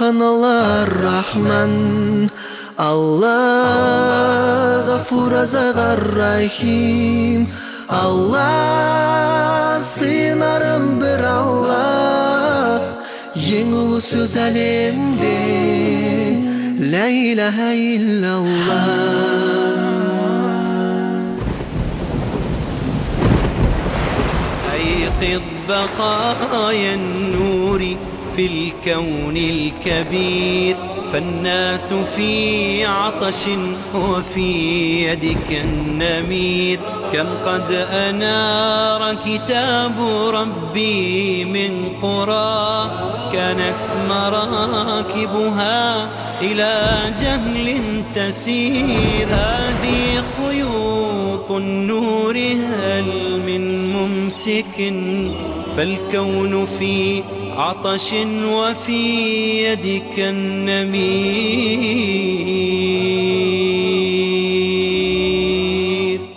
Allah Rahman, Allah Gafur Azgar Rahim, Allah sığınarım bir Allah, en ulu söz alemde La ilahe illallah. أيقظ بقايا النور في الكون الكبير، فالناس في عطش وفي يدك النمير. كم قد أنار كتاب ربي من قرى، كانت مراكبها إلى جهل تسير. هذه خيوط النور هل من ممسك، فالكون في عطش وفي يدك النمير.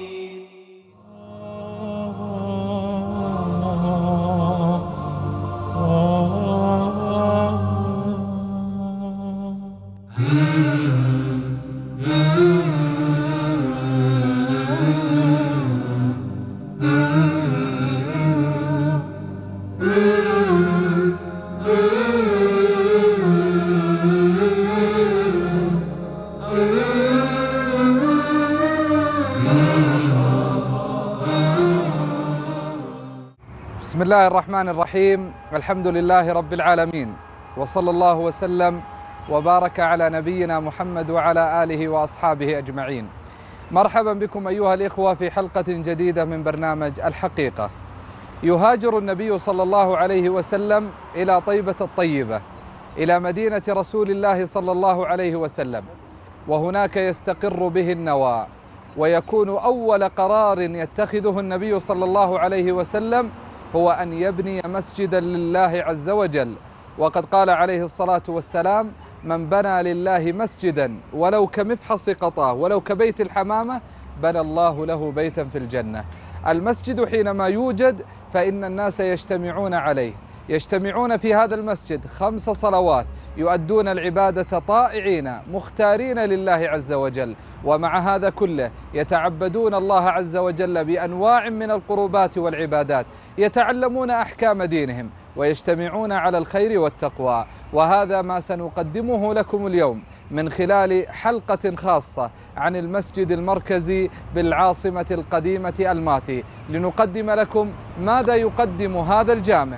بسم الله الرحمن الرحيم. الحمد لله رب العالمين، وصلى الله وسلم وبارك على نبينا محمد وعلى آله وأصحابه أجمعين. مرحبا بكم أيها الإخوة في حلقة جديدة من برنامج الحقيقة. يهاجر النبي صلى الله عليه وسلم إلى طيبة الطيبة، إلى مدينة رسول الله صلى الله عليه وسلم، وهناك يستقر به النوى، ويكون أول قرار يتخذه النبي صلى الله عليه وسلم هو أن يبني مسجدا لله عز وجل. وقد قال عليه الصلاة والسلام: من بنى لله مسجدا ولو كمفحص قطاه ولو كبيت الحمامة بنى الله له بيتا في الجنة. المسجد حينما يوجد فإن الناس يجتمعون عليه، يجتمعون في هذا المسجد 5 صلوات، يؤدون العبادة طائعين مختارين لله عز وجل، ومع هذا كله يتعبدون الله عز وجل بأنواع من القربات والعبادات، يتعلمون أحكام دينهم ويجتمعون على الخير والتقوى. وهذا ما سنقدمه لكم اليوم من خلال حلقة خاصة عن المسجد المركزي بالعاصمة القديمة الماتي، لنقدم لكم ماذا يقدم هذا الجامع.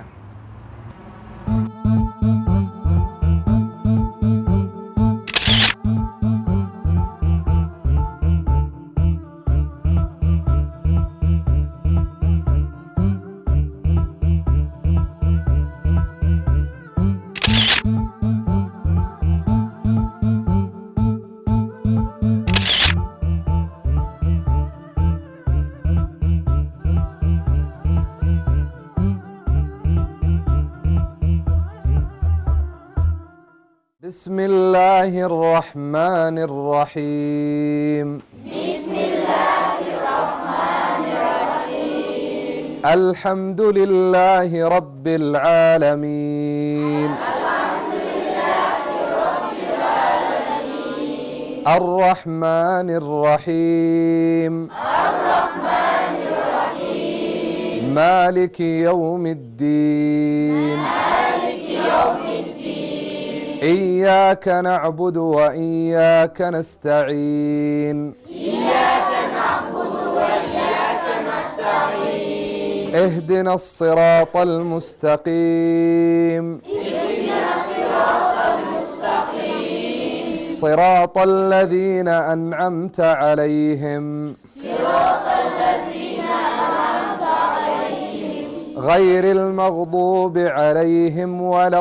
بسم الله الرحمن الرحيم. بسم الله الرحمن الرحيم. الحمد لله رب العالمين. الحمد لله رب العالمين. الرحمن الرحيم. الرحمن الرحيم. مالك يوم الدين. مالك يوم الدين. إياك نعبد وإياك نستعين. إياك نعبد وإياك نستعين. اهدنا الصراط المستقيم. اهدنا الصراط المستقيم. صراط الذين أنعمت عليهم. صراط الذين أنعمت عليهم. غير المغضوب عليهم ولا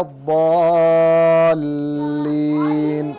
الضالين.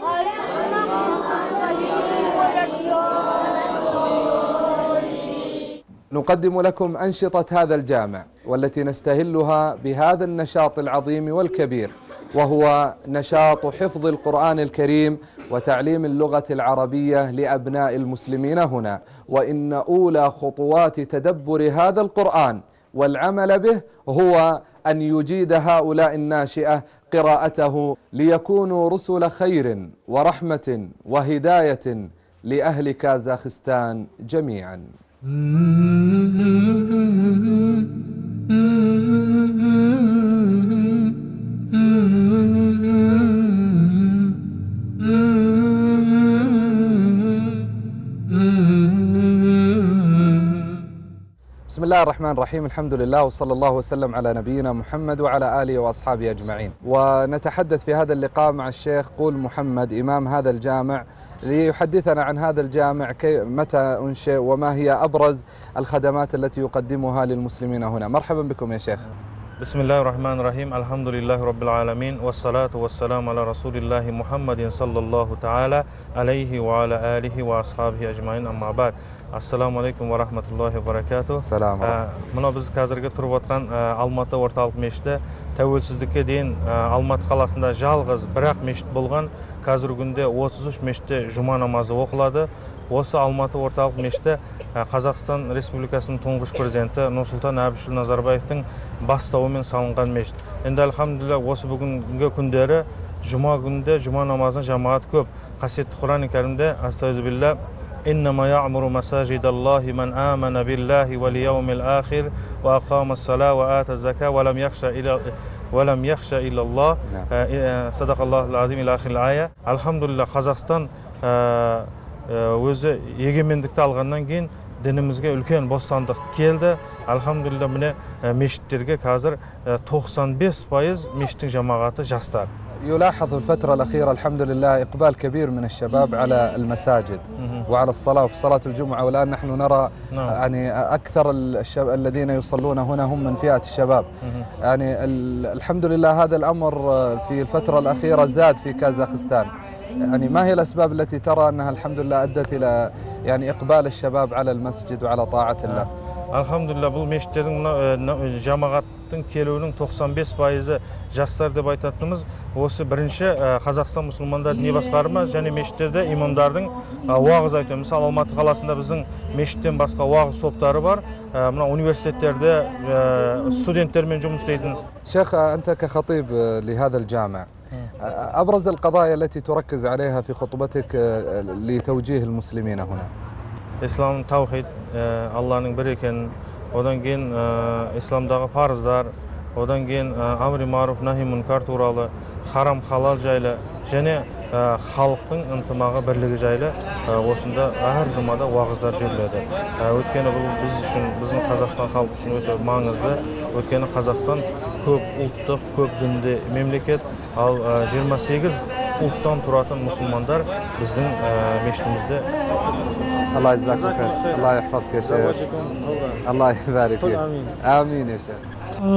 نقدم لكم أنشطة هذا الجامع، والتي نستهلها بهذا النشاط العظيم والكبير، وهو نشاط حفظ القرآن الكريم وتعليم اللغة العربية لأبناء المسلمين هنا. وإن أولى خطوات تدبر هذا القرآن والعمل به هو أن يجيد هؤلاء الناشئة قراءته ليكونوا رسل خير ورحمة وهداية لأهل كازاخستان جميعا. بسم الله الرحمن الرحيم، الحمد لله وصلى الله وسلم على نبينا محمد وعلى آله وأصحابه أجمعين. ونتحدث في هذا اللقاء مع الشيخ قول محمد إمام هذا الجامع ليحدثنا عن هذا الجامع، متى أنشئ وما هي أبرز الخدمات التي يقدمها للمسلمين هنا. مرحبا بكم يا شيخ. بسم الله الرحمن الرحيم، الحمد لله رب العالمين، والصلاة والسلام على رسول الله محمد صلى الله تعالى عليه وعلى آله وأصحابه أجمعين. أما بعد، assalomu alaykum va rahmatullohi va barakatuh. Mana biz hozirgi turib o'tgan Almaty o'rtalik meshiti tavhidsizlikka deyin Almaty qalasida yalg'iz biroq meshit bo'lgan. Hozirgi kunda 33 meshitda juma namozi o'qiladi. O'sha Almaty o'rtalik meshiti Qozog'iston Respublikasining tungish prezidenti Nursulton Abishul Nazarbayevning bastavimen salıngan meshit. Endi alhamdulillah o'sha bugungi kundari juma kunida juma namozini jamoat ko'p. Qasiyatli Qur'oni Karimda astag'firullah إنما يعمر مساجد الله من آمن بالله واليوم الآخر وأقام الصلاة وآتى الزكاة ولم يخشى إلا الله. صدق الله العظيم إلى آخر الآية. الحمد لله Qozog'iston o'zi egenmenlikni olgandan keyin dinimizga ulkan bo'stonlik keldi. Alhamdulillah buni meshitlarga hozir 95% meshitning jamoati yoshlar. يلاحظ في الفترة الأخيرة الحمد لله إقبال كبير من الشباب على المساجد وعلى الصلاة وفي صلاة الجمعة، والآن نحن نرى يعني أكثر الشباب الذين يصلون هنا هم من فئة الشباب. يعني الحمد لله هذا الأمر في الفترة الأخيرة زاد في كازاخستان. يعني ما هي الأسباب التي ترى أنها الحمد لله أدت إلى يعني إقبال الشباب على المسجد وعلى طاعة الله؟ Alhamdulillah bu meshitlerin cemaatın keluvinin 95% yaşlar deb aytadığımız o'sha birinchi Qozog'iston musulmonlar diniy boshqarma және meshitlarda imomlarning va'z aytadi. Misol Almaty qalasida bizning meshitdan boshqa va'z to'plari bor. Mana universitetlarda studentlar bilan жұмыс istaydi. شيخ، أنت كخطيب لهذا الجامع، أبرز القضايا التي تركز عليها في خطبتك لتوجيه المسلمين هنا؟ İslam tavhid, Allah'ın bir eken, odan keyin İslamdagi farzlar, odan keyin amri ma'ruf nahi munkar turalı, haram halal jaylı, және xalqning intimağı birligi jaylı osunda har jumada va'zlar juriladi. O'tkeni bu biz uchun, bizning Qozog'iston xalqi uchun o'ta ma'nozli. O'tkeni Qozog'iston ko'p ultli, ko'p dinli mamlakat. Al 28 ultdan turatan musulmonlar bizning meshitimizda. الله يجزاك خير، الله يحفظك يا شيخ، الله يبارك فيك. آمين يا شيخ.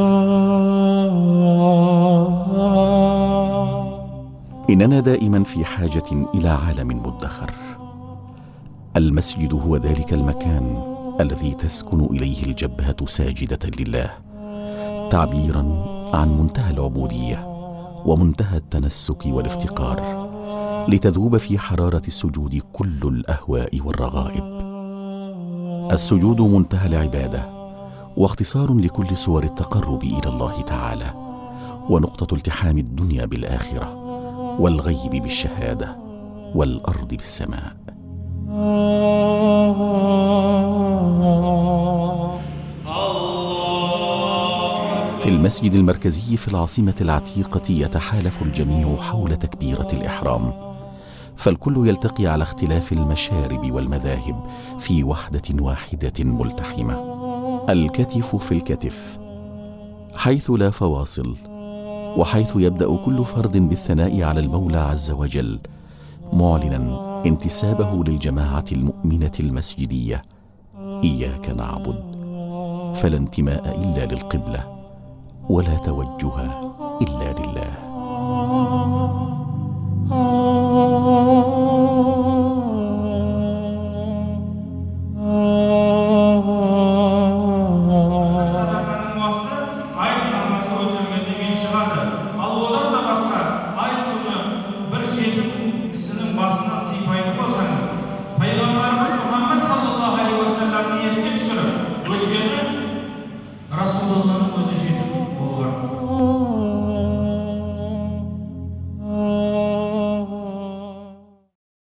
إننا دائما في حاجة إلى عالم مدخر. المسجد هو ذلك المكان الذي تسكن إليه الجبهة ساجدة لله، تعبيرا عن منتهى العبودية ومنتهى التنسك والافتقار، لتذوب في حرارة السجود كل الأهواء والرغائب. السجود منتهى العبادة واختصار لكل صور التقرب إلى الله تعالى، ونقطة التحام الدنيا بالآخرة، والغيب بالشهادة، والأرض بالسماء. في المسجد المركزي في العاصمة العتيقة يتحالف الجميع حول تكبيرة الإحرام، فالكل يلتقي على اختلاف المشارب والمذاهب في وحدة واحدة ملتحمة، الكتف في الكتف، حيث لا فواصل، وحيث يبدأ كل فرد بالثناء على المولى عز وجل، معلنا انتسابه للجماعة المؤمنة المسجدية. إياك نعبد، فلا انتماء إلا للقبلة، ولا توجه إلا لله.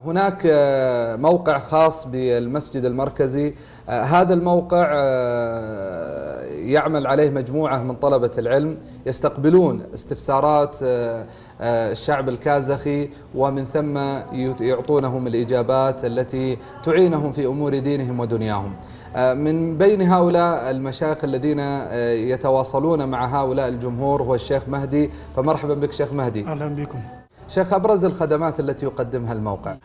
هناك موقع خاص بالمسجد المركزي، هذا الموقع يعمل عليه مجموعة من طلبة العلم يستقبلون استفسارات الشعب الكازاخي، ومن ثم يعطونهم الإجابات التي تعينهم في أمور دينهم ودنياهم. من بين هؤلاء المشايخ الذين يتواصلون مع هؤلاء الجمهور هو الشيخ مهدي، فمرحبا بك شيخ مهدي. أهلا بكم. شيخ، أبرز الخدمات التي يقدمها الموقع؟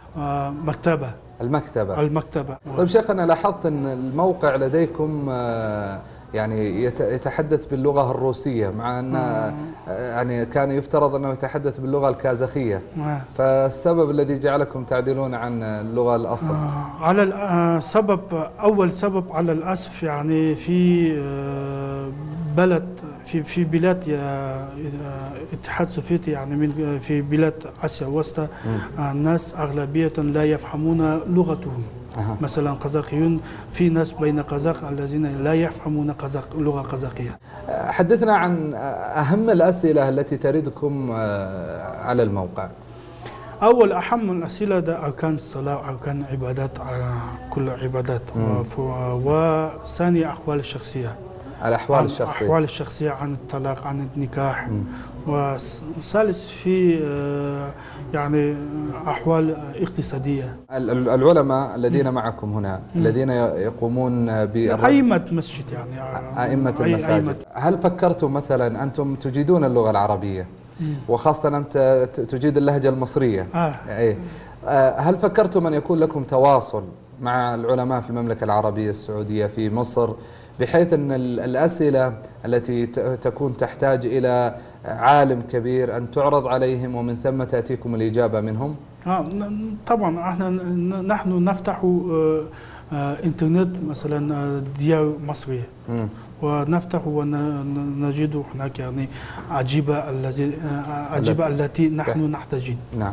المكتبة. طيب شيخ، أنا لاحظت أن الموقع لديكم يعني يتحدث باللغة الروسية، مع أن يعني كان يفترض أنه يتحدث باللغة الكازاخية، فالسبب الذي جعلكم تعدلون عن اللغة الأصل؟ على أول سبب على الأسف يعني في بلد في بلاد الاتحاد السوفيتي، يعني في بلاد آسيا الوسطى، الناس أغلبية لا يفهمون لغتهم. مثلا قزاقيون، في ناس بين قزاق الذين لا يفهمون لغة قزاقية. حدثنا عن أهم الأسئلة التي تردكم على الموقع. أول أهم الأسئلة ده أركان الصلاة، أركان عبادات، كل عبادات، وثاني أحوال الشخصية، الأحوال الشخصية عن الطلاق، عن النكاح، وثالث في يعني أحوال اقتصادية. العلماء الذين معكم هنا الذين يقومون أئمة مسجد، يعني أئمة المساجد، هل فكرتم مثلا أنتم تجيدون اللغة العربية وخاصة أنت تجيد اللهجة المصرية، هل فكرتم أن يكون لكم تواصل مع العلماء في المملكة العربية السعودية في مصر، بحيث أن الأسئلة التي تكون تحتاج إلى عالم كبير أن تعرض عليهم ومن ثم تأتيكم الإجابة منهم؟ طبعا نحن نفتح إنترنت مثلا ديار مصرية، ونفتح ونجد هناك يعني أجوبة التي نحن نحتاجين. نعم.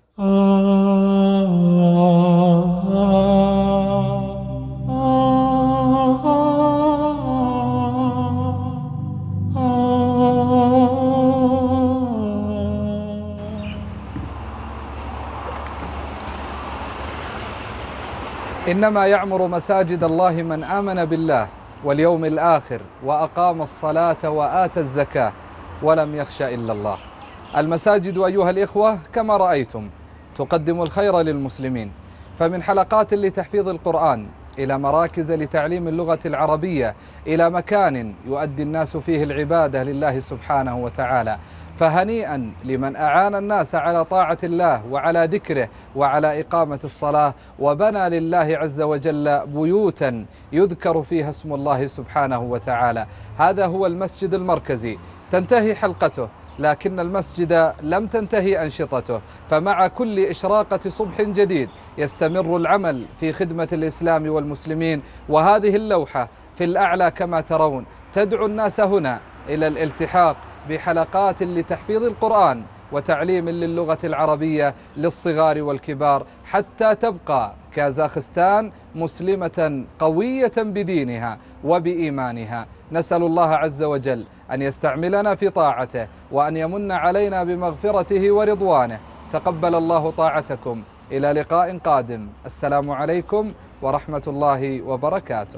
إنما يعمر مساجد الله من آمن بالله واليوم الآخر وأقام الصلاة وآتى الزكاة ولم يخش إلا الله. المساجد أيها الإخوة كما رأيتم تقدم الخير للمسلمين، فمن حلقات لتحفيظ القرآن إلى مراكز لتعليم اللغة العربية، إلى مكان يؤدي الناس فيه العبادة لله سبحانه وتعالى. فهنيئا لمن أعان الناس على طاعة الله وعلى ذكره وعلى إقامة الصلاة، وبنى لله عز وجل بيوتا يذكر فيها اسم الله سبحانه وتعالى. هذا هو المسجد المركزي. تنتهي حلقته، لكن المسجد لم تنتهي أنشطته، فمع كل إشراقة صبح جديد يستمر العمل في خدمة الإسلام والمسلمين. وهذه اللوحة في الأعلى كما ترون تدعو الناس هنا إلى الالتحاق بحلقات لتحفيظ القرآن وتعليم للغة العربية للصغار والكبار، حتى تبقى كازاخستان مسلمة قوية بدينها وبإيمانها. نسأل الله عز وجل أن يستعملنا في طاعته، وأن يمن علينا بمغفرته ورضوانه. تقبل الله طاعتكم. إلى لقاء قادم. السلام عليكم ورحمة الله وبركاته.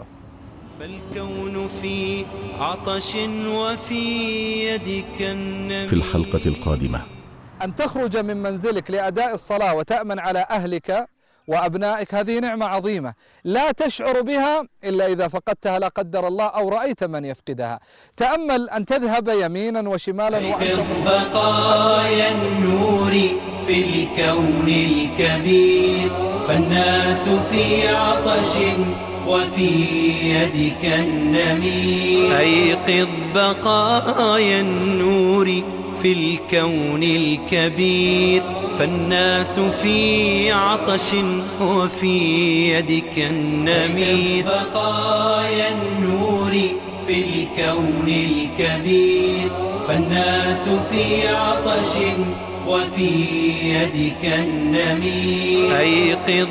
فالكون في عطش وفي يدك النبي. في الحلقة القادمة: أن تخرج من منزلك لأداء الصلاة وتأمن على أهلك وأبنائك هذه نعمة عظيمة لا تشعر بها إلا إذا فقدتها لا قدر الله أو رأيت من يفقدها. تأمل أن تذهب يمينا وشمالا أيقظ بقايا النور في الكون الكبير، فالناس في عطش وفي يدك النمير. أيقظ بقايا النور في الكون الكبير، فالناس في عطش وفي يدك النمير. بقايا النور في الكون الكبير، فالناس في عطش وفي يدك النمير. أيقظ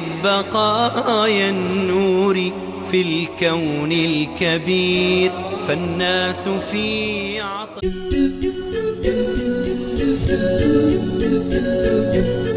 بقايا النور في الكون الكبير، فالناس في عطش